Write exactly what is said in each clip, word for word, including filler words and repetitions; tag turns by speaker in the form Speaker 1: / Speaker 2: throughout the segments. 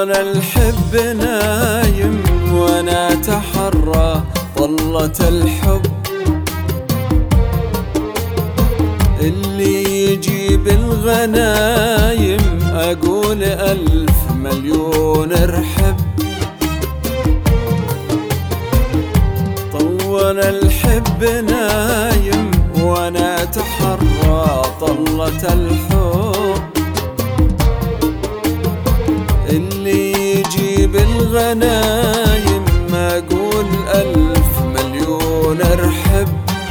Speaker 1: وانا الحب نايم وانا اتحرى طلة الحب اللي يجيب الغنايم اقول الف مليون ارحب. وانا الحب نايم وانا اتحرى طلة الحب اللي يجيب الغنايم اقول الف مليون ارحب.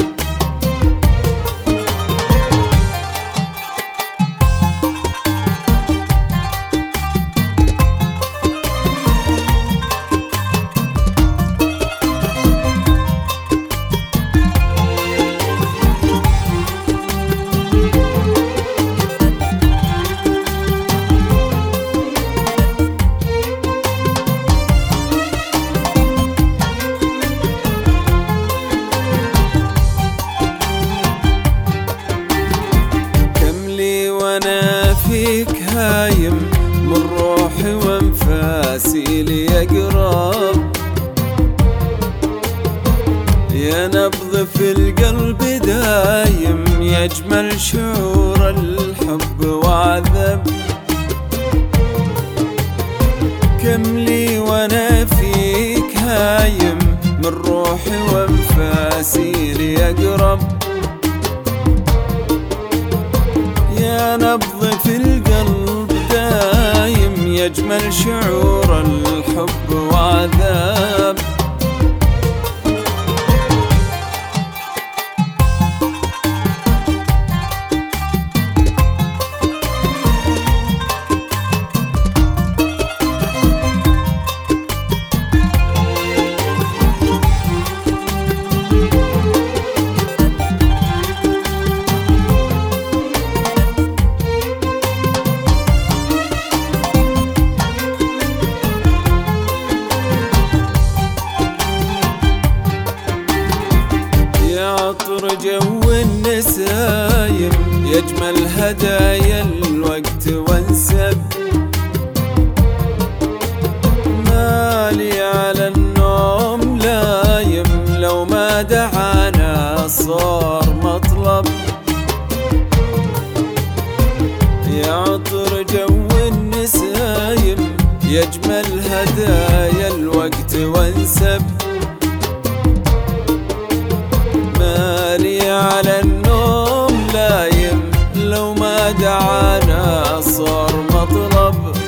Speaker 1: وانا فيك هايم من روحي وانفاسي لي اقرب، يا نبض في القلب دايم يجمل شعور الحب وعذب. كم لي وانا فيك هايم من روحي وانفاسي لي اقرب، يا نبض في القلب دايم يجمل شعور الحب وعذاب. عطر جو النسايم يجمل هدايا الوقت وانسب، مالي على النوم لايم لو ما دعانا صار مطلب. يا عطر جو النسايم يجمل هدايا الوقت وانسب، مالي على النوم لايم لو ما دعانا صار مطلب.